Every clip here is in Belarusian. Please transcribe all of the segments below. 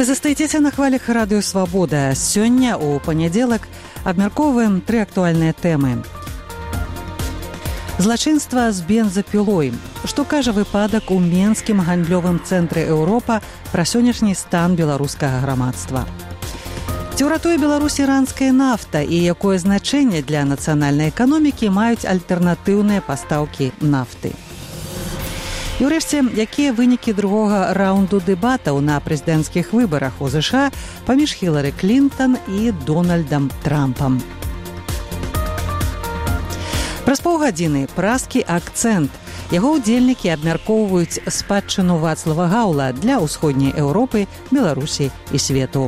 Вы застаецеся на хвалях радыё «Свабода». Сёння, у панядзелак, абмяркоўваем 3 актуальныя тэмы. Злачынства з бензапілой. Што кажа выпадак у Менскім гандлёвым цэнтры «Еўропа» пра сённяшні стан беларускага грамадства? Ці ўратуе Беларусь іранская нафта і якое значэнне для нацыянальнай эканомікі маюць альтэрнатыўныя пастаўкі нафты? І ўрэшце, якія вынікі другога раунду дэбатаў на прэзідэнцкіх выбарах у ЗША паміж Хілары Клінтон і Дональдам Трампам? Праз паўгадзіны празкі акцэнт. Яго ўдзельнікі абмяркоўваюць спадчыну Вацлава Гаўла для ўсходняй Еўропы, Беларусі і свету.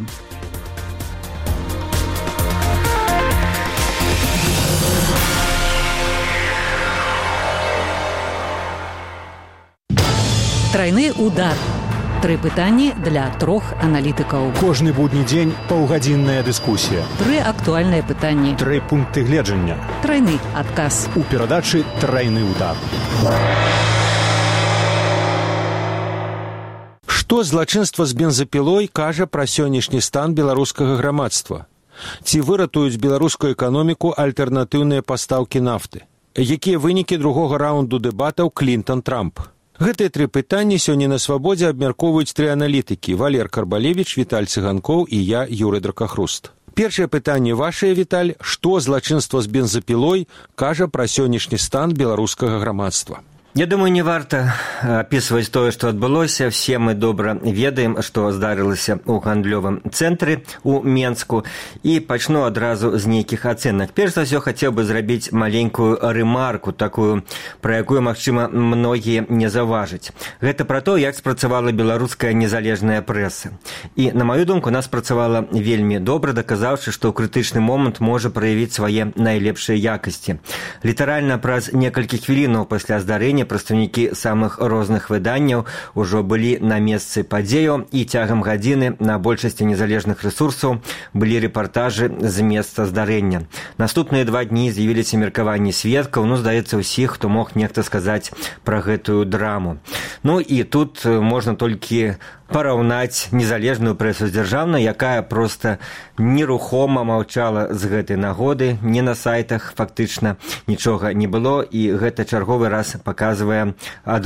Трайны удар. 3 пытанні для 3 аналітыкаў. Кожны будні дзень паўгадзінная дыскусія. 3 актуальныя пытанні. 3 пункты гледжання. Трайны адказ. У перадачы «Трайны удар». Што злачынства з бензапілой кажа пра сённяшні стан беларускага грамадства? Ці выратуюць беларускую эканоміку альтэрнатыўныя пастаўкі нафты? Якія вынікі другога раунду дэбатаў Клінтон-Трамп? Гэтыя 3 пытанні сёння на «Свабодзе» абмяркоўваюць 3 аналітыкі: Валер Карбалевіч, Віталь Цыганкоў і я, Юрый Дракахруст. Першае пытанне вашае, Віталь: што злачынства з бензапілой кажа пра сённяшні стан беларускага грамадства? Я думаю, не варта описывать тое, што адбылося. Все мы добра ведаем, што здарылася ў гандлёвым цэнтры у Менску. І пачну адразу з нейкіх ацэнак. Перш за ўсё, хацеў бы зрабіць маленькую рэмарку, такую, пра якую, магчыма, многія не заўважаць. Гэта пра то, як спрацавала беларуская незалежная прэса. І, на маю думку, она спрацавала вельмі добра, даказаўшы, што ў крытычны момант можа праявіць свае найлепшыя якасці. Літаральна праз некалькі хвілінаў пасля здарэння прадстаўнікі самых розных выданняў ужо былі на месцы падзеяў, і цягам гадзіны на большасці незалежных рэсурсаў былі рэпартажы з месца здарэння. Наступныя 2 дні з'явіліся меркаванні сведкаў, здаецца, усіх, хто мог нехта сказаць пра гэтую драму. І тут можна толькі параўнаць незалежную прэсу з дзяржаўнай, якая проста нерухома маўчала з гэтай нагоды, не на сайтах фактычна нічога не было, і гэта чарговы раз паказвае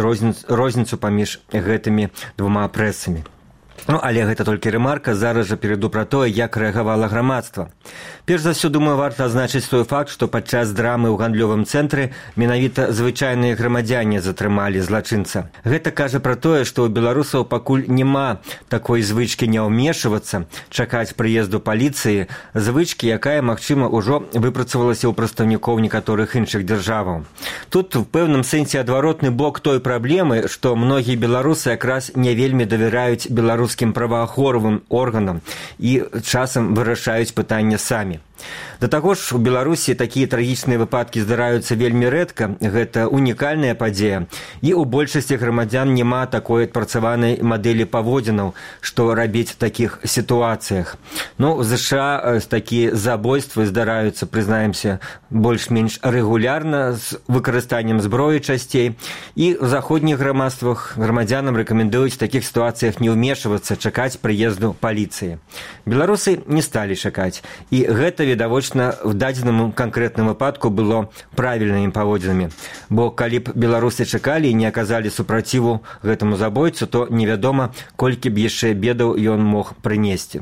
розніцу паміж гэтымі 2 прэсамі. Але гэта толькі рэмарка, зараз жа перайду пра тое, як рэагавала грамадства. Перш за ўсё, думаю, варта адзначыць той факт, што падчас драмы ў гандлёвым цэнтры менавіта звычайныя грамадзяне затрымалі злачынца. Гэта кажа пра тое, што ў беларусаў пакуль няма такой звычкі не ўмешвацца, чакаць прыезду паліцыі, звычкі, якая, магчыма, ужо выпрацавалася ў прадстаўнікоў некаторых іншых дзяржаваў. Тут у пэўным сэнсе адваротны бок той праблемы, што многія беларусы якраз не вельмі давяраюць беларускім праваахоўным органам і часам вырашаюць пытанне самі. Да таго ж, у Беларусі такія трагічныя выпадкі здараюцца вельмі рэдка, гэта унікальная падзея, і ў большасці грамадзян няма такой адпрацаванай мадэлі паводзінаў, што рабіць у такіх сітуацыях. У ЗША такія забойствы здараюцца, прызнаемся, больш-менш рэгулярна, з выкарыстаннем зброі часцей, і ў заходніх грамадствах грамадзянам рэкамендуюць у такіх сітуацыях не ўмешвацца, чакаць прыезду паліцыі. Беларусы не сталі чакаць, і гэта відавочна в дадзеным канкрэтным выпадку было правільнымі паводзінамі, бо калі б беларусы чакалі і не аказалі супраціву гэтаму забойцу, то невядома, колькі б яшчэ бедаў ён мог прынесці.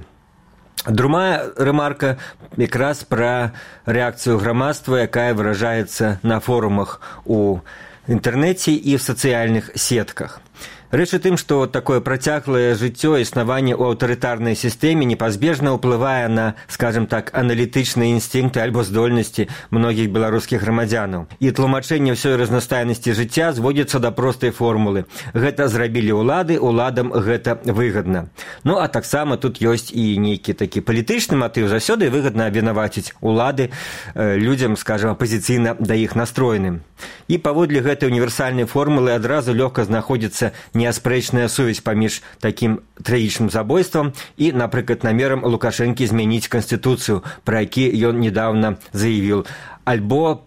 Другая рэмарка якраз пра рэакцыю грамадства, якая выражаецца на форумах у інтэрнэце і в сацыяльных сетках. Рэч у тым, што такое працяглае жыццё існаванне ў аўтарытарнай сістэме непазбежна ўплывае на, скажем так, аналітычныя інстынкты альбо здольнасці многіх беларускіх грамадзянаў. І тлумачэнне ўсёй разнастайнасці жыцця зводзіцца да простай формулы. Гэта зрабілі ўлады, уладам гэта выгадна. А таксама тут ёсць і нейкі такі палітычны матыў. Заўсёды выгадна абвінаваціць улады людзям, скажем, апазіцыйна да іх настроеным. І паводле гэтай універсальнай формулы адразу лёгка знаходзіцца неаспрэчная сувязь паміж такім трагічным забойствам і, напрыклад, намерам Лукашэнкі змяніць канстытуцыю, пра які ён недавно заявіў. альбо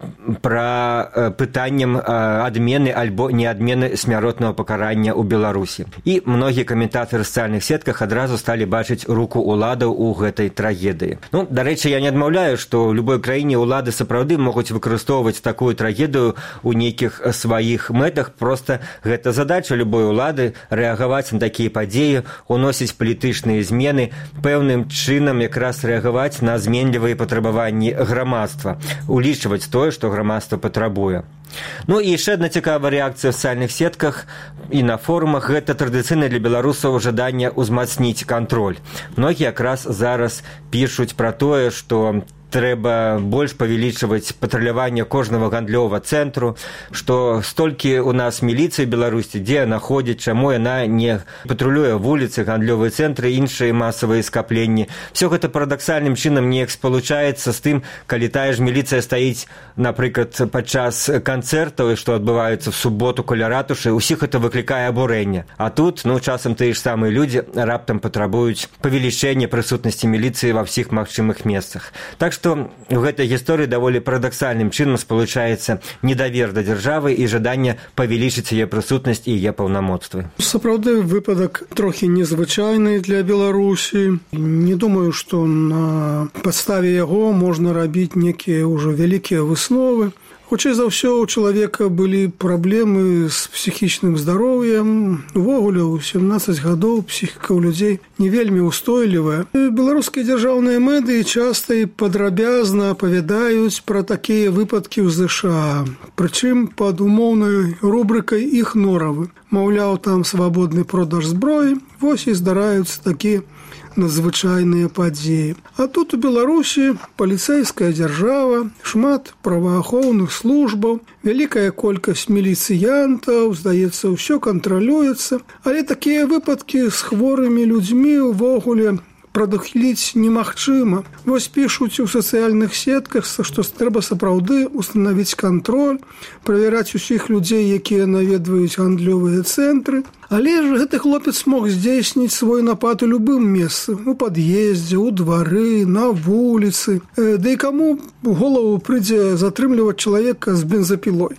пра пытаннем адмены альбо не адмены смяротнага пакарання ў Беларусі. І многія каментатары ў сацыяльных сетках адразу сталі бачыць руку ўладаў у гэтай трагедыі. Дарэчы, я не адмаўляю, што ў любой краіне ўлады сапраўды могуць выкарыстоўваць такую трагедыю ў нейкіх сваіх мэтах. Проста гэта задача любой улады рэагаваць на такія падзеі, уносіць палітычныя змены, пэўным чынам якраз рэагаваць на зменлівыя патрабаванні грамадства, улічваць тое, што грамадства патрабуе. І яшчэ адна цікавая рэакцыя ў сацыяльных сетках і на форумах – гэта традыцыйна для беларусаў жаданне ўзмацніць кантроль. Многія якраз зараз пішуць пра тое, што трэба больш павялічваць патруляванне кожнага гандлёвага цэнтру, што столькі ў нас міліцыі Беларусі, дзе яна ходзіць, чаму яна не патрулюе вуліцы, гандлёвыя цэнтры, іншыя масавыя скапленні. Всё гэта парадаксальным чынам неяк спалучаецца з тым, калі тая ж міліцыя стаіць, напрыклад, падчас канцэртаў, што адбываюцца в суботу каля ратушы, усіх гэта выклікае абурэнне. А тут, часам тыя ж самыя людзі раптам патрабуюць павелічэння прысутнасці міліцыі ва ўсіх магчымых месцах. Так што ў гэтай гісторыі даволі парадаксальным чынам спалучаецца недавер да дзяржавы і жаданне павялічыць яе прысутнасць і яе паўнамоцтвы. Сапраўды выпадак трохі незвычайны для Беларусі. Не думаю, што на падставе яго можна рабіць некія ўжо вялікія высновы. Хутчэй за ўсё, у чалавека былі праблемы з псіхічным здароўем. Увогуле, у 17 гадоў псіхіка ў людзей не вельмі ўстойлівая. Беларускія дзяржаўныя медыі часта і падрабязна апавядаюць пра такія выпадкі ў ЗША. Прычым пад умоўнай рубрыкай іх норавы. Маўляў, там свабодны продаж зброі. Вось і здараюцца такія надзвычайныя падзеі. А тут у Беларусі паліцэйская дзяржава, шмат праваахоўных службаў, вялікая колькасць міліцыянтаў, здаецца, ўсё кантралюецца, але такія выпадкі з хворымі людзьмі ўвогуле прадухіліць немагчыма. Вось пішуць у сацыяльных сетках, што трэба сапраўды устанавіць кантроль, правяраць усіх людзей, якія наведваюць гандлёвыя цэнтры. Але ж гэты хлопец мог здзейсніць свой напад у любым месцы, у пад'ездзе, у двары, на вуліцы. Да і каму у голову прыйдзе затрымліваць чалавека з бензапілой.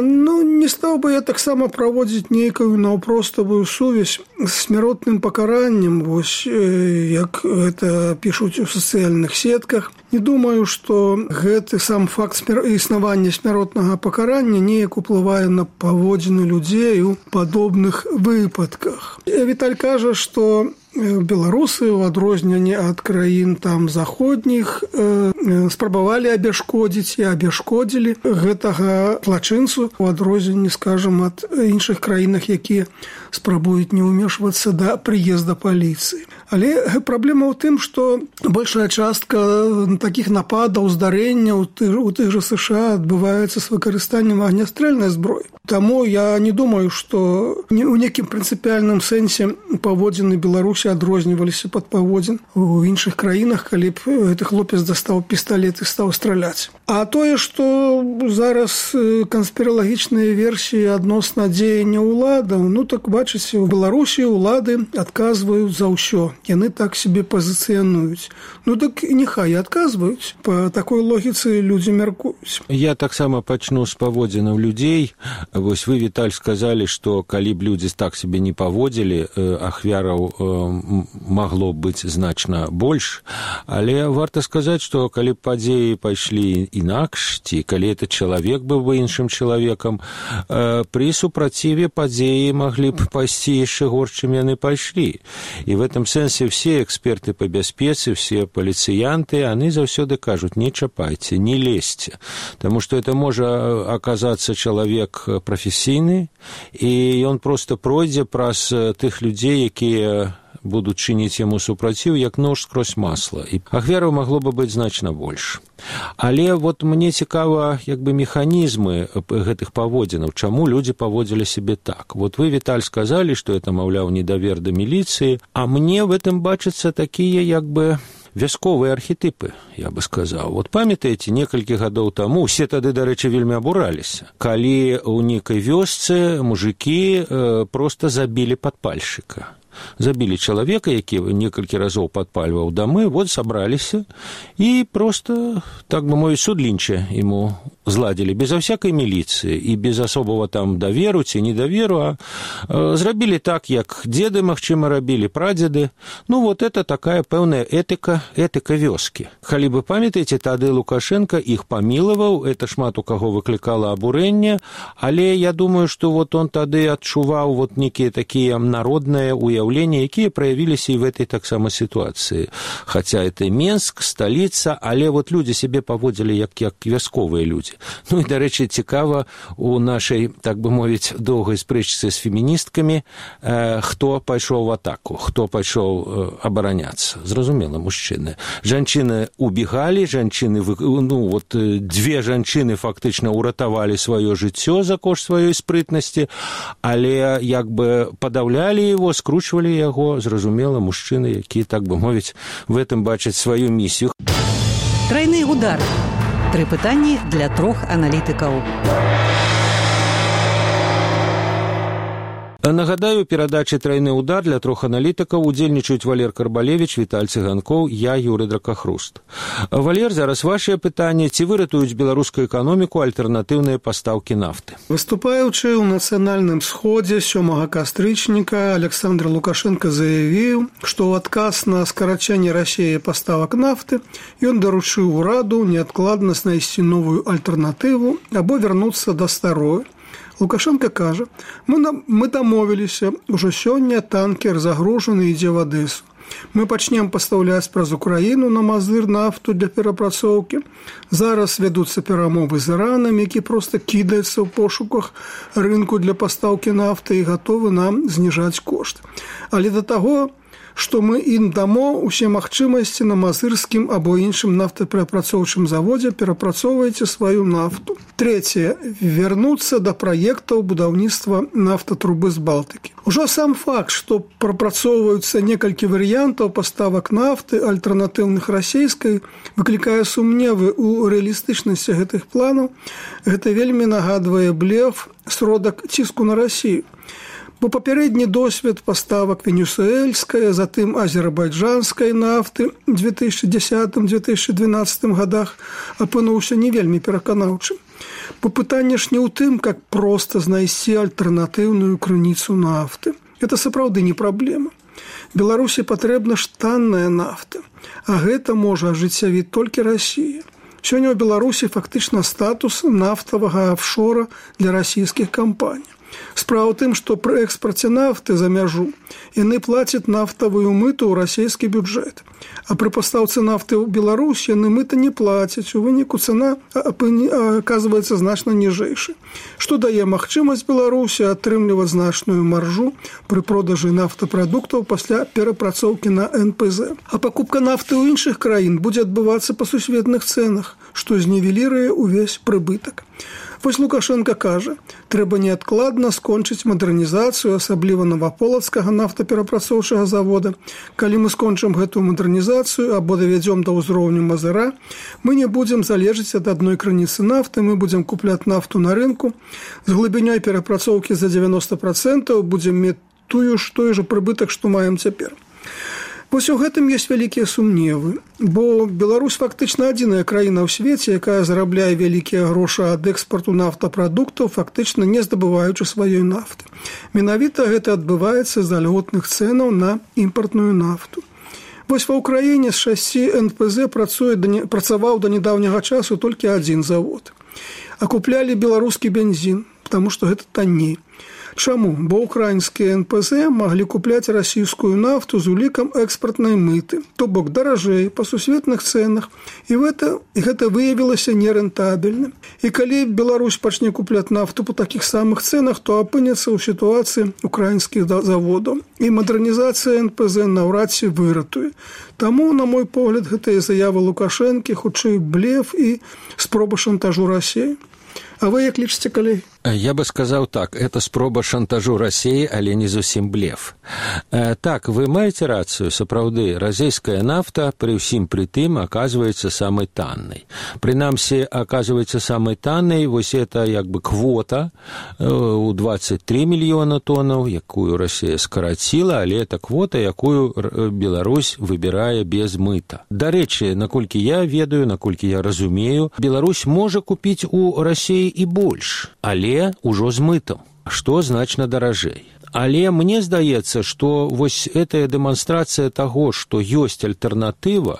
Не стаў бы я таксама праводзіць нейкую наўпроставую сувязь з смяротным пакараннем, вось як гэта пішуць у сацыяльных сетках. Не думаю, што гэты сам факт існавання смяротнага пакарання неяк уплывае на паводзіны людзей у падобных выпадках. Віталь кажа, што беларусы, у адрозненні ад краін там заходніх, спрабавалі абяшкодзіць і абяшкодзілі гэтага злачынцу, у адрозненні, скажам, ад іншых краінах, якія спрабуюць не ўмешвацца да прыезда паліцыі. Але праблема ў тым, што большая частка такіх нападаў, здарэнняў у тых жа США адбываецца з выкарыстаннем агнястрэльнай зброі. Таму я не думаю, што ў некім прынцыпіяльным сэнсе паводзіны Беларусі адрозніваліся пад паводзін у іншых краінах, калі б гэты хлопец дастаў пісталет і стаў страляць. А тое, што зараз канспіралагічныя версіі адносна дзеяння ўладаў, так бачыце, у Беларусі ўлады адказваюць за ўсё. Яны так себе пазіцыянуюць. Так няхай адказваюць. Па такой логіцы людзі мяркуюць. Я таксама пачну з паводзінаў людзей. Вось вы, Віталь, сказалі, што калі б людзі так себе не паводзілі, ахвяраў магло быць значна больш. Але варта сказаць, што калі б падзеі пайшлі інакш, ці калі этот чалавек быў бы іншым чалавекам, пры супраціве падзеі маглі б пайсці яшчэ горш, чым яны пайшлі. І в этом сэнсе все эксперты по бяспецы, все полицыянты, они заўсёды кажуць: не чапайце, не лезьте, потому что это можа оказаться человек професійны, і ён просто пройдзе праз тых людзей, якія будуць чыніць яму супраціў, як нож скрозь масла. І ахвяраў магло бы быць значна больш. Але вот мне цікава механізмы гэтых паводзінаў, чаму людзі паводзілі себе так. Вот вы, Віталь, сказалі, што это, маўляў, недавер да міліцыі, а мне в этом бачацца такія вясковыя архетипы, я бы сказаў. Вот памятаеце, некалькі гадоў таму, усе тады, дарэчы, вельмі абураліся, калі ў нейкай вёсцы мужыкі просто забілі падпальшчыка. забілі чалавека, які некалькі разоў падпальваў дамы, вот сабраліся і проста, так бы мовіць, судлінча ему зладзілі, безо всякай міліцыі і без асобага там даверу ці недаверу, а зрабілі так, як деды, магчыма, рабілі, прадзеды. Ну, вот это такая пэўная этыка вёскі. Калі вы памятаеце, тады Лукашенко іх памілаваў, это шмат у каго выклікала абурэнне, але я думаю, што вот он тады адчуваў вот некія такія народныя уяўленні, якія праявіліся і в этой таксама сітуацыі. Хаця это Менск, сталіца, але вот людзі сябе паводзілі як вясковыя людзі. Ну і, дарэчы, цікава у нашай, так бы мовіць, доўгай спрэчцы з феміністкамі, хто пайшоў в атаку, хто пайшоў абараняцца. Зразумела, мужчыны. Жанчыны убегалі, жанчыны, ну, вот две жанчыны фактычна уратавалі сваё жыццё за кошт сваёй спрытнасці, але як бы падаўлялі его, скручвалі яго, зразумела, мужчыны, які, так бы мовіць, в этом бачаць сваю місію. Тройны удар. 3 пытанні для 3 аналітыкаў. Нагадаю, перадачы «Тройны удар» для 3 аналітыкаў удзельнічаюць Валер Карбалевіч, Віталь Цыганкоў, я, Юрый Дракахруст. Валер, зараз вашыя пытанні. Ці выратуюць беларускую эканоміку альтэрнатыўныя пастаўкі нафты? Выступаючы ў нацыянальным сходзе 7 кастрычніка Александр Лукашенко заявіў, што ў адказ на скарачэнне Расіі паставак нафты ён даручыў ураду неадкладна знайсці новую альтэрнатыву або вярнуцца да старой. Лукашенко кажа, мы дамовіліся, ужо сёння танкер загружаны ідзе в Адэсу. Мы пачнем пастаўляць праз Украіну на Мазыр нафту для перапрацоўкі. Зараз вядуцца перамовы з Іранам, які проста кідаецца ў пошуках рынку для пастаўкі нафты і гатовы нам зніжаць кошт. Але да таго, што мы ім дамо усе магчымасці на мазырскім або іншым нафтаперапрацоўчым заводзе, перапрацоўвайце сваю нафту. Трэцяе. Вярнуцца да праектаў будаўніцтва нафтатрубы з Балтыкі. Ужо сам факт, што прапрацоўваюцца некалькі варыянтаў паставак нафты альтэрнатыўных расійскай, выклікае сумневы ў рэалістычнасці гэтых планаў. Гэта вельмі нагадвае блеф, сродак ціску на Расію. Бо папярэдні досвед паставак венесуэльскай, затым азербайджанскай нафты ў 2010-2012 годах апынуўся не вельмі пераканаўчым. Бо пытанне ж не ў тым, как проста знайсці альтэрнатыўную крыніцу нафты. Это сапраўды не праблема. Беларусі патрэбна ж танная нафта, а гэта можа ажыццявіць толькі Расія. Сёння ў Беларусі фактычна статус нафтавага офшора для расійскіх кампаній. Справа ў тым, што пры экспарце нафты за мяжу яны плацяць нафтавую мыту ў расійскі бюджэт. А пры пастаўцы нафты ў Беларусь яны мыта не плацяць. У выніку цана аказваецца значна ніжэйшай, што дае магчымасць Беларусі атрымліваць значную маржу пры продажы нафтапрадуктаў пасля перапрацоўкі на НПЗ. А пакупка нафты ў іншых краін будзе адбывацца па сусветных цэнах, што знівеліруе ўвесь прыбытак. Вось Лукашенко кажа, трэба неадкладна скончыць мадэрнізацыю, асабліва Новаполацкага нафтаперапрацоўчага завода. Калі мы скончым гэтую мадэрнізацыю або давядзём да ўзроўню Мазыра, мы не будзем залежыць ад адной крыніцы нафты, мы будзем купляць нафту на рынку. З глыбінёй перапрацоўкі за 90% будзем мець той жа прыбытак, што маем цяпер. Вось у гэтым ёсць вялікія сумневы, бо Беларусь фактычна адзіная краіна ў свеце, якая зарабляе вялікія грошы ад экспарту нафтапрадуктаў, фактычна не здабываючы сваёй нафты. Менавіта гэта адбываецца з-за льготных цэнаў на імпартную нафту. Вось ва ўкраіне з 6 НПЗ працаваў да нядаўняга часу толькі адзін завод. А куплялі беларускі бензін, таму што гэта танней. Чаму? Бо украінскія НПЗ маглі купляць расійскую нафту з улікам экспартнай мыты, то бок даражэй, па сусветных цэнах, і гэта выявілася нерэнтабельным. І калі Беларусь пачне купляць нафту па такіх самых цэнах, то апынецца ў сітуацыі украінскіх заводаў. І мадэрнізацыя НПЗ наўрад ці выратуе. Таму, на мой погляд, гэтыя заявы Лукашэнкі хутчэй блеф і спроба шантажу Расіі. А вы як лічыце, калегі? Я бы сказал так, это спроба шантажу России, але не зусім блеф. Так, вы маете рацию, сапраўды, расійская нафта при ўсім при тым оказывается самой танной. Принамсі, оказывается самой танной, вось это як бы квота у 23 мільёна тоннаў, якую Россия скараціла, але это квота, якую Беларусь выбірае без мыта. Дарэчы, наколькі я ведаю, наколькі я разумею, Беларусь можа купіць у России і больш, але ўжо з мытам, што значна даражэй. Але мне здаецца, што вось гэтая дэманстрацыя таго, што ёсць альтэрнатыва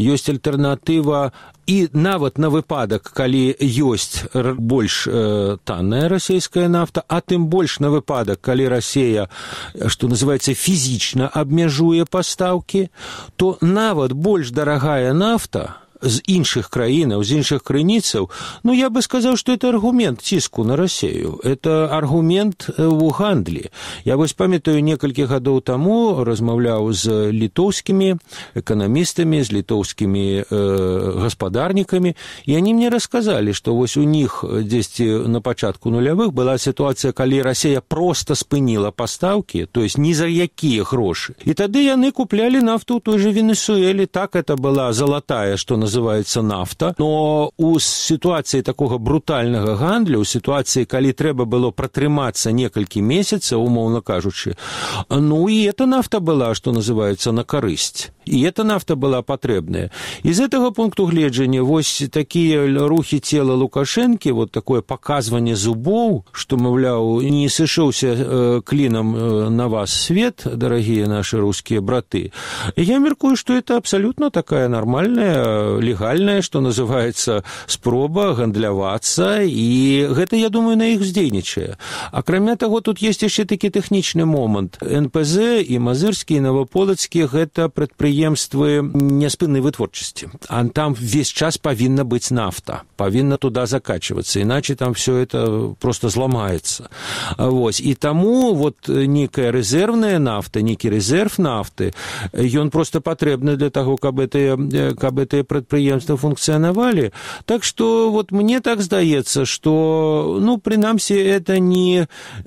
і нават на выпадак, калі ёсць больш танная расійская нафта, а тым больш на выпадак, калі Расія, што называецца, фізічна абмяжуе пастаўкі, то нават больш дарагая нафта з іншых краінаў, з іншых крыніцаў, ну, я бы сказаў, што это аргумент ціску на Расію. Это аргумент у гандлі. Я вось памятаю, некалькі гадоў таму размаўляў з літоўскімі эканамістамі, з літоўскімі гаспадарнікамі, і они мне расказалі, што вось у них дзесьці на пачатку нулявых была сітуацыя, калі Расія проста спыніла пастаўкі, то есть ні за якія грошы. І тады яны куплялі нафту ў той же Венесуэле. Так это была залатая, што называется нафта, но у ситуации такого брутального гандля, у ситуации, калі трэба было пратрымацца некалькі месяцаў, умоўна кажучы, ну и эта нафта была, что называется, на карысць. И эта нафта была патрэбная. Из этого пункту гледжання вось такие рухи тела Лукашэнкі, вот такое показывание зубоў, что, маўляў, не сышоўся клином на вас свет, дорогие наши русские браты. Я меркую, что это абсолютно такая нормальная, легальная, что называется, спроба гандлявацца, и гэта, я думаю, на іх здзейнічае. Акрамя таго, тут есть яшчэ такі тэхнічны момант. НПЗ і Мазырскі, і Новополацкі – гэта прадпрыемствы няспыннай вытворчасці. А там весь час павінна быць нафта, павінна туда закачиваться, иначе там все это просто зламаецца. Вось. І таму вот некая рэзервная нафта, некі рэзерв нафты, ён просто патрэбны для таго, каб гэтыя прадпрыемства функцыянавалі. Так что вот мне так здаецца, что, ну, прынамсі, это не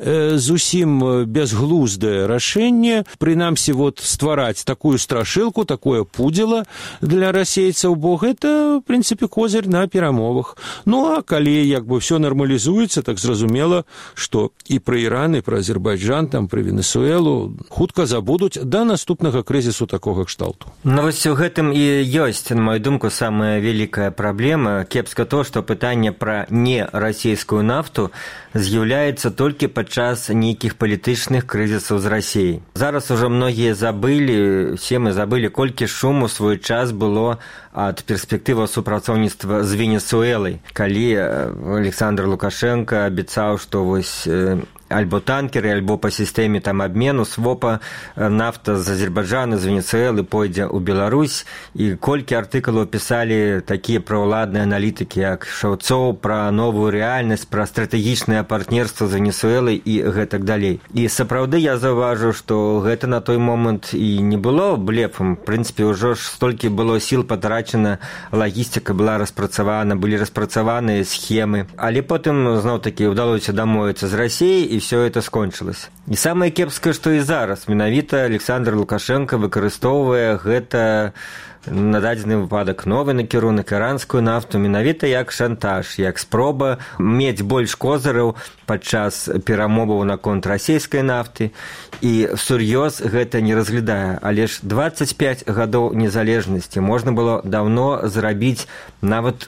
зусім безглуздае рашэнне, прынамсі, вот ствараць такую страшылку, такое пудзіла для расейцаў, бо гэта, в прынцыпе, козырь на перамовах. Ну, а калі як бы все нармалізуецца, так зразумела, што і пра Іран, і пра Азербайджан, там, пра Венесуэлу хутка забудуць да наступнага крызісу такога кшталту. Ну, вось у гэтым і ёсць, на мою думку, самая вялікая праблема. Кепска то, што пытанне пра нерасійскую нафту з'яўляецца толькі падчас нейкіх палітычных крызісаў з Расіяй. Зараз ужо многія забылі, все мы забылі, колькі шуму свой час было ад перспектывы супрацоўніцтва з Венесуэлай, калі Александр Лукашенко абяцаў, што вось альбо танкеры, альбо по сістэме там абмену, свопа, нафта з Азербайджана, з Венесуэлы пойдзе ў Беларусь, і колькі артыкулаў пісалі такія праўладныя аналітыкі, як Шаўцоў, пра новую рэальнасць, пра стратэгічнае партнерства з Венесуэлай і гэтак далей. І сапраўды я заўважу, што гэта на той момант і не было блефам. В прынцыпе, ўжо ж столькі было сіл патрачана, лагістыка была распрацавана, былі распрацаваныя схемы. Але потым, зноў-такі, удалося дамовіцца з Расіяй, і все это скончылася. І самае кепскае, што і зараз менавіта Александр Лукашенко выкарыстоўвае гэта на дадзены выпадак новы накірунак, іранскую нафту, менавіта як шантаж, як спроба мець больш козыраў падчас перамоваў наконт расійскай нафты, і сур'ёз гэта не разглядае. Але ж 25 гадоў незалежнасці можна было даўно зрабіць нават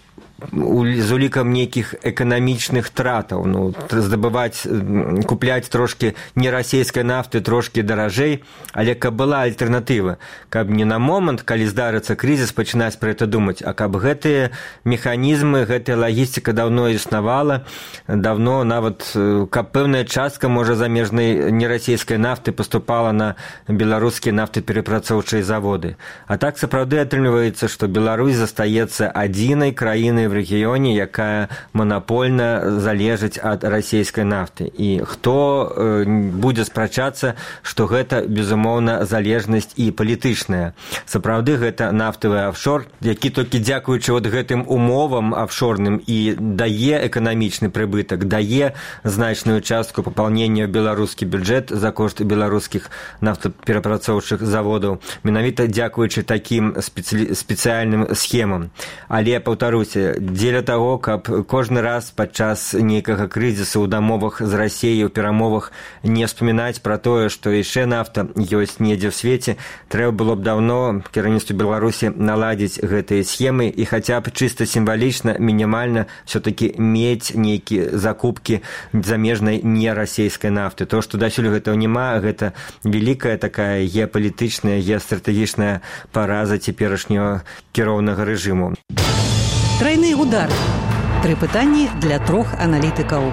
з улікам нейкіх эканамічных тратаў, ну, здабываць, купляць трошкі нерасійскай нафты трошкі даражэй, але каб была альтэрнатыва, каб не на момант, калі здарыцца крызіс, пачынаць пра гэта думаць, а каб гэтыя механізмы, гэтая лагістыка даўно існавала, даўно нават, каб пэўная частка, можа, замежнай нерасійскай нафты паступала на беларускія нафтаперапрацоўчыя заводы. А так сапраўды атрымліваецца, што Беларусь застаецца адзінай краінай краіны в рэгіёне, якая манапольна залежыць ад расійскай нафты. І хто будзе спрачацца, што гэта, безумоўна, залежнасць і палітычная. Сапраўды, гэта нафтавы офшор, які толькі дзякуючы вот гэтым умовам офшорным і дае эканамічны прыбытак, дае значную частку папаўнення ў беларускі бюджэт за кошт беларускіх нафтаперапрацоўчых заводаў, менавіта дзякуючы такім спецыяльным схемам. Але, паўтаруся, дзеля таго, каб кожны раз падчас нейкага крызісу ў дамовах з Расіяй, у перамовах не вспамінаць пра тое, што яшчэ нафта ёсць недзе ў свеце, трэба было б даўно кіраўніцтву Беларусі наладзіць гэтыя схемы і хаця б чыста сімвалічна, мінімальна все-таки мець нейкія закупкі замежнай нерасійскай нафты. То, што дасюль гэтага няма, гэта вялікая такая геапалітычная, геастратэгічная параза цяперашняга кіроўнага рэжыму. Тройны удар. 3 пытанні для 3 аналітыкаў.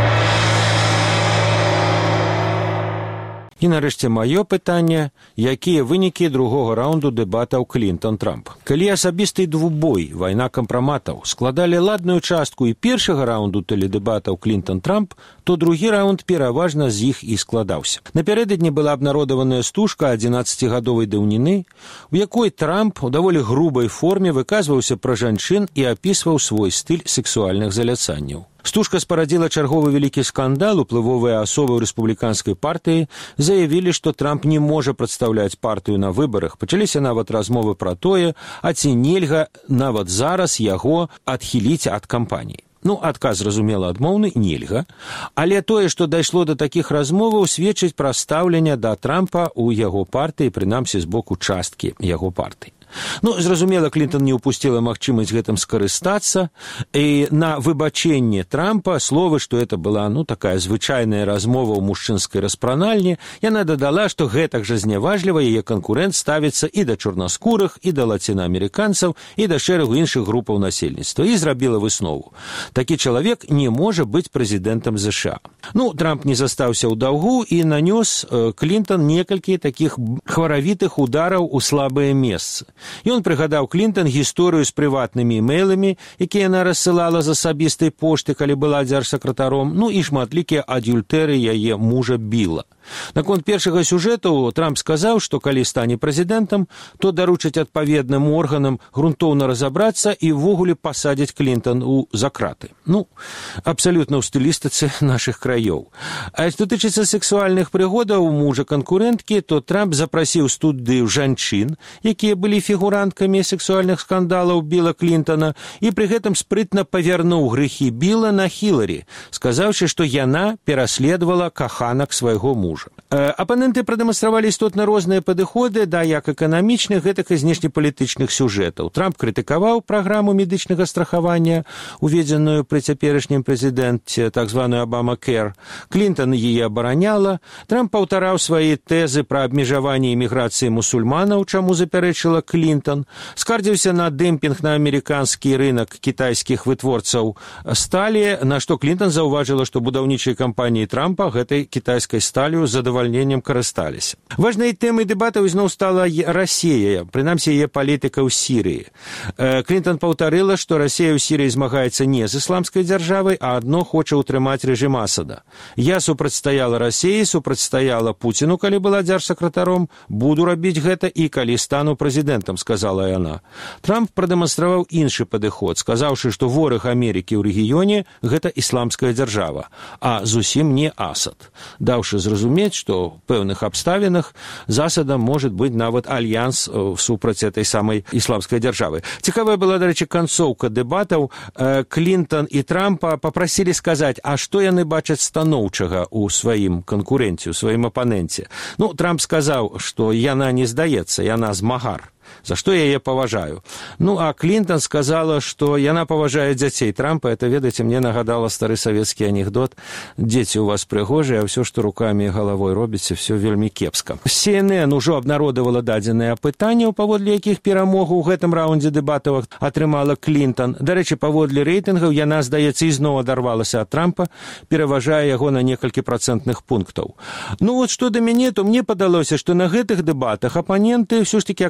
І нарэшце маё пытанне, якія вынікі другога раунду дэбатаў Клінтон-Трамп. Калі асабісты двубой, вайна кампраматаў, складалі ладную частку і першага раунду тэледэбатаў Клінтон-Трамп, то другі раунд пераважна з іх і складаўся. Напярэдадні была абнародаваная стужка 11-гадовай даўніны, у якой Трамп у даволі грубай форме выказваўся пра жанчын і апісваў свой стыль сексуальных заляцанняў. Стужка спарадзіла чарговы вялікі скандал. Уплывовыя асобы ў рэспубліканскай партыі заявілі, што Трамп не можа прадстаўляць партыю на выбарах. Пачаліся нават размовы пра тое, а ці нельга нават зараз яго адхіліць ад кампаніі. Адказ, зразумела, адмоўны, нельга. Але тое, што дайшло да такіх размоваў, сведчыць пра стаўленне да Трампа ў яго партыі, прынамсі з боку часткі яго партыі. Зразумела, Клінтон не ўпусціла магчымасць гэтым скарыстацца, і на выбачэнне Трампа словы, што это была, такая звычайная размова ў мужчынскай распранальні, яна дадала, што гэтак жа зняважліва яе канкурэнт ставіцца і да чорнаскурых, і да лацінаамерыканцаў, і да шэрагу іншых групаў насельніцтва, і зрабіла выснову. Такі чалавек не можа быць прэзідэнтам ЗША. Трамп не застаўся ў даўгу і нанёс Клінтон некалькі такіх хваравітых удараў у слабыя месцы. Ён прыгадаў Клінтон гісторыю з прыватнымі імэйламі, якія яна рассылала з асабістай пошты, калі была дзяржсакратаром, і шматлікія адюльтэры яе мужа Біла. Наконт першага сюжэту Трамп сказаў, што калі стане прэзідэнтам, то даручыць адпаведным органам грунтоўна разабрацца і ўвогуле пасадзіць Клінтон за краты. Абсалютна ў стылістыцы нашых краёў. А што тычыцца сексуальных прыгодаў мужа канкурэнткі, то Трамп запрасіў студыю жанчын, якія былі фігуранткамі сексуальных скандалаў Біла Клінтона, і пры гэтым спрытна павярнуў грэхі Біла на Хіларі, сказаўшы, што яна пераследавала каханак свайго мужа. Апаненты прадэманстравалі істотна розныя падыходы да як эканамічных, гэтак і знешнепалітычных сюжэтаў. Трамп крытыкаваў праграму медычнага страхавання, уведзеную пры цяперашнім прэзідэнце, так званую Обама-Кэр. Клінтон яе абараняла. Трамп паўтараў свае тэзы пра абмежаванне іміграцыі мусульманаў, чаму запярэчыла Клінтон. Скардзіўся на дэмпінг на амерыканскі рынак кітайскіх вытворцаў сталі, на што Клінтон заўважыла, што будаўнічыя кампаніі Трампа гэтай кітайскай сталью з задавальненнем карысталіся. Важнай тэмай дэбатаў ізноў стала Расія, прынамсі яе палітыка ў Сірыі. Клінтон паўтарыла, што Расія ў Сірыі змагаецца не з ісламскай дзяржавай, а адно хоча ўтрымаць рэжым Асада. Я супрацьстаяла Расіі, супрацьстаяла Пуціну, калі была дзяржсакратаром, буду рабіць гэта і калі стану прэзідэнтам, сказала яна. Трамп прадэманстраваў іншы падыход, сказаўшы, што вораг Амерыкі ў рэгіёне – гэта ісламская дзяржава, а зусім не Асад, даўшы зразумець, што ў пэўных абставінах з Асадам можа быць нават альянс супраць этой самай ісламскай дзяржавы. Цікавая была, дарэчы, канцоўка дэбатаў. Клінтон і Трампа папрасілі сказаць, а што яны бачаць станоўчага ў сваім канкурэнце, у сваім апаненце. Трамп сказаў, што яна не здаецца, яна змагар. За што я яе паважаю. А Клінтон сказала, што яна паважае дзяцей Трампа. Это, ведаеце, мне нагадала стары савецкі анекдот. Дзеці ў вас прыгожыя, а ўсё, што рукамі і галавой робіце, ўсё вельмі кепска. CNN ужо абнародавала дадзеныя апытанняў, паводле якіх перамогу ў гэтым раундзе дэбатаў атрымала Клінтон. Дарэчы, паводле рэйтынгаў яна, здаецца, ізноў адарвалася ад Трампа, пераважае яго на некалькі працэнтных пунктаў. Што да мяне, то мне падалося, што на гэтых дэбатах апаненты ўсё ж такі аказаліся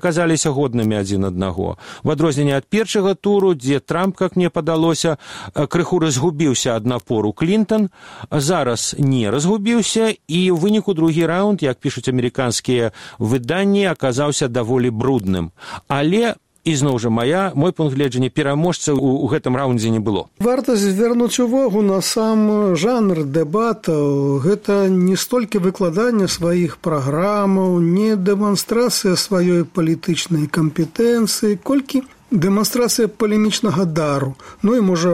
здаваліся годнымі адзін аднаго. В адрозненне ад першага туру, дзе Трамп, как мне падалося, крыху разгубіўся ад напору Клінтон, зараз не разгубіўся, і ў выніку другі раунд, як пішуць амерыканскія выданні, аказаўся даволі брудным. Але ізноў жа мой пункт гледжання, пераможцаў у гэтым раундзе не было. Варта звярнуць увагу на сам жанр дэбатаў. Гэта не столькі выкладання сваіх праграмаў, не дэманстрацыя сваёй палітычнай кампетэнцыі, колькі дэманстрацыя палемічнага дару, ну і, можа,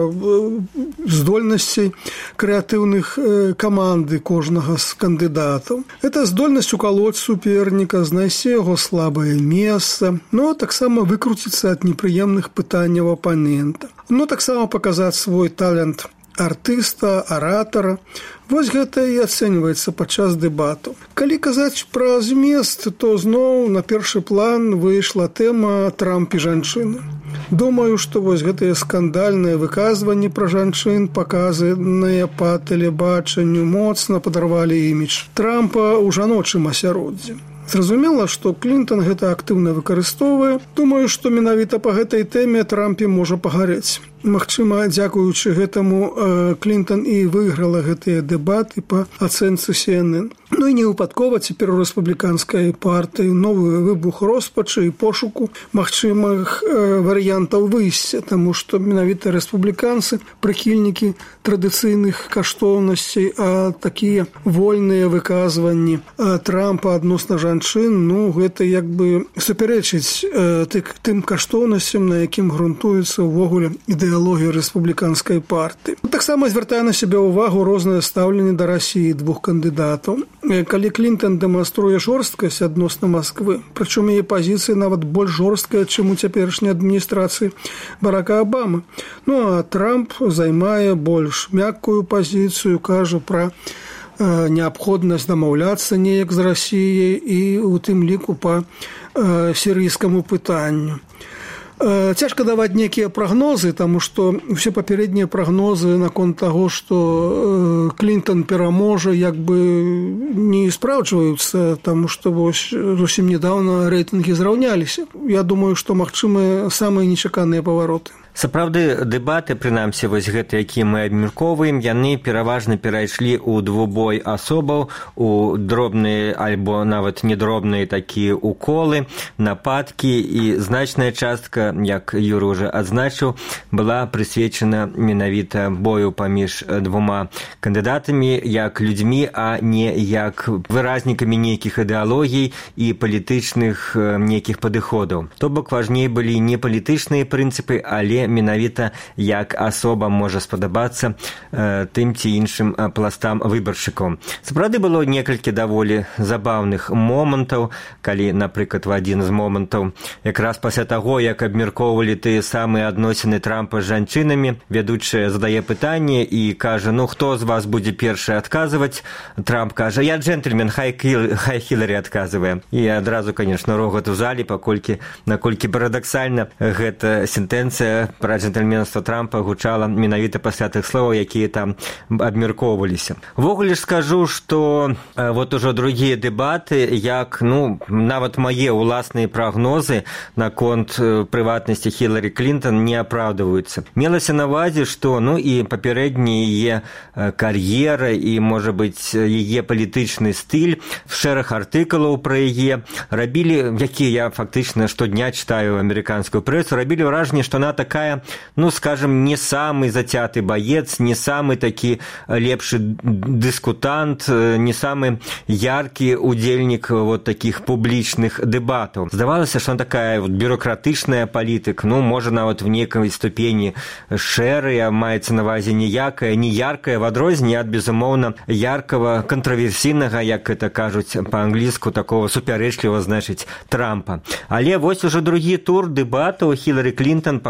здольнасцей крэатыўных каманды кожнага з кандыдатаў. Это здольнасць укалоць суперніка, знайсці яго слабае месца, но таксама выкруціцца ад непрыемных пытанняў апанента. Ну, таксама паказаць свой талент артыста, аратара. Вось гэта і ацэньваецца падчас дэбату. Калі казаць пра змест, то зноў на першы план выйшла тэма Трамп і жанчыны. Думаю, што вось гэтыя скандальныя выказванні пра жанчын, паказаныя па тэлебачанню, моцна падарвалі імідж Трампа ў жаночым асяроддзі. Зразумела, што Клінтон гэта актыўна выкарыстоўвае. Думаю, што менавіта па гэтай тэме Трампе можа пагарэць. Магчыма, дзякуючы гэтаму Клінтон і выйграла гэтыя дэбаты па ацэнцы CNN. Ну і не выпадкова цяпер у рэспубліканскай партыі новы выбух роспачы і пошуку магчымых варыянтаў выйсця, таму што менавіта рэспубліканцы, прыхільнікі традыцыйных каштоўнасцей, а такія вольныя выказванні Трампа адносна жанчын, ну, гэта як бы супярэчыць тым каштоўнасцям, на якім грунтуецца ўвогуле ідэалогія рэспубліканскай партыі. Таксама звяртае на сябе ўвагу рознае стаўленне да Расіі двух кандыдатаў. Калі Клінтон дэманструе жорсткасць адносна Масквы, прычым яе пазіцыя нават больш жорсткая, чым у цяперашняй адміністрацыі Барака Абамы. Ну, а Трамп займае больш мяккую пазіцыю, кажа пра неабходнасць дамаўляцца неяк з Расіяй і у тым ліку па сірыйскаму пытанню. Цяжка даваць нейкія прагнозы, таму што ўсе папярэднія прагнозы наконт таго, што Клінтон пераможа, як бы не спраўджваюцца, таму што вось зусім нядаўна рэйтынгі зраўняліся. Я думаю, што магчымыя самыя нечаканыя павароты. Сапраўды, дэбаты, прынамсі, вось гэта, якія мы абмяркоўваем, яны пераважна перайшлі ў двубой асобаў, у дробныя альбо нават недробныя такія уколы, нападкі, і значная частка, як Юра ўжо адзначыў, была прысвечана менавіта бою паміж двума кандыдатамі, як людзьмі, а не як выразнікамі нейкіх ідэалогій і палітычных нейкіх падыходаў. То бок важней былі не палітычныя прынцыпы, але менавіта як асоба можа спадабацца тым ці іншым пластам выбаршчыкаў. Сапраўды было некалькі даволі забаўных момантаў, калі, напрыклад, в адзін з момантаў, якраз пасля таго, як абмяркоўвалі тыя самыя адносіны Трампа з жанчынамі, вядучая задае пытанне і кажа, ну, хто з вас будзе першы адказваць? Трамп кажа, я джентльмен, хай Хіларі адказвае. І адразу, конечно, рогат у залі, наколькі парадаксальна гэта сентэнцыя пра джентльменства Трампа гучала менавіта пасля тых словаў, якія там абмяркоўваліся. Ввогуле ж скажу, што вот ужо другія дэбаты, як, ну, нават мае ўласныя прагнозы наконт прыватнасці Хіларі Клінтон не апраўдваюцца. Мелася на ўвазе, што, ну, і папярэдняя яе кар'ера і, можа быць, яе палітычны стыль, шэраг артыкулаў пра яе рабілі, якія я фактычна штодня читаю амерыканскую прэсу, рабілі ўражанне, што она такая, ну, скажем, не самый затяты боец, не самый такі лепшы дыскутант, не самый яркі удзельнік вот таких публічных дэбатаў. Здавалася, што она такая вот бюрократычная палітык, ну, можа, нават в некай ступені шэрая, маецца на ўвазе ніякая, не яркая, в адрозненне ад, безумоўна, яркага, кантраверсійнага, як это кажуць па-англійску, такого супярэчлівага, значыць, Трампа. Але вось ужо другі тур дэбатаў Хіларі Клінтон паказвае,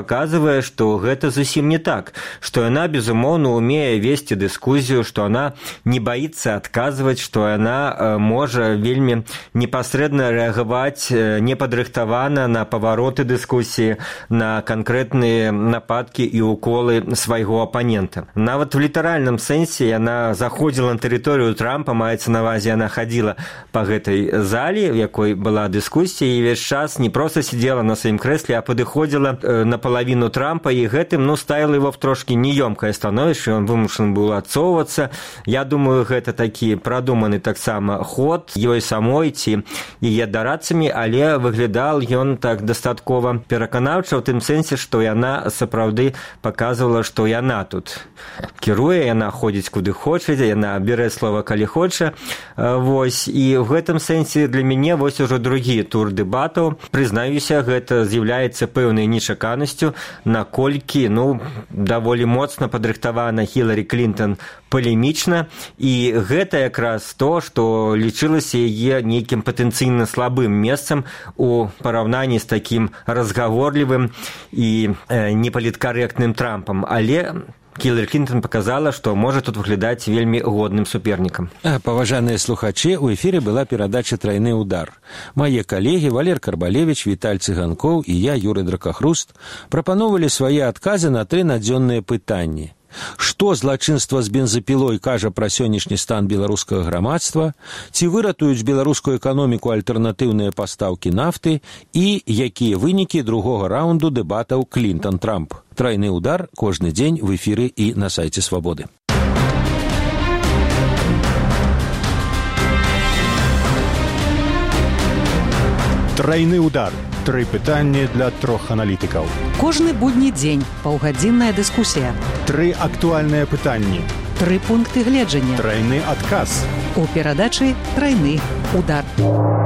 паказвае, што гэта зусім не так, што яна, безумоўна, умее весці дыскусію, што яна не баіцца адказваць, што яна можа вельмі непасрэдна рэагаваць непадрыхтавана на павароты дыскусіі, на канкрэтныя нападкі і уколы свайго апанента. Нават в літаральным сэнсе яна заходзіла на тэрыторыю Трампа, маецца на ўвазе, яна хадзіла па гэтай зале, в якой была дыскусія, і ўвесь час не проста сидзела на сваім крэсле, а падыходзіла на палавіну Трампа, і гэтым, ставіла его в трошки неёмкае становішча, ён вымушаны быў адцоўвацца. Я думаю, гэта такі прадуманы таксама ход ёй самой ці яе дарадцамі, але выглядал ён так дастаткова пераканаўча ў тым сэнсе, што яна сапраўды паказвала, што яна тут кіруе, яна ходзіць куды хоча, яна бярэ слова калі хоча. Вось, і в гэтым сэнсе для мяне вось ужо другі тур дэбатаў. Прызнаюся, гэта з'яўляецца пэўнай нечаканасцю, наколькі, даволі моцна падрыхтавана Хіларі Клінтон палемічна, і гэта якраз то, што лічылася яе нейкім патэнцыйна слабым месцам у параўнанні з такім разгаворлівым і непаліткарэктным Трампам. Але Хіларі Клінтон показала, што можа тут выглядаць вельмі годным супернікам. Паважаныя слухачы, у эфіры была перадача «Трайны удар». Мае калегі Валер Карбалевіч, Віталь Цыганкоў і я, Юрый Дракахруст, прапановалі свае адказы на 3 надзённыя пытанні. Што злачынства з бензапілой кажа пра сённяшні стан беларускага грамадства, ці выратуюць беларускую эканоміку альтэрнатыўныя пастаўкі нафты і якія вынікі другога раунду дэбатаў Клінтон-Трамп. Трайны удар кожны дзень в эфіры і на сайце Свабоды. Трайны удар. 3 пытанні для 3 аналітыкаў. Кожны будні дзень паўгадзінная дыскусія. 3 актуальныя пытанні. 3 пункты гледжання. Трайны адказ. У перадачы «Трайны удар».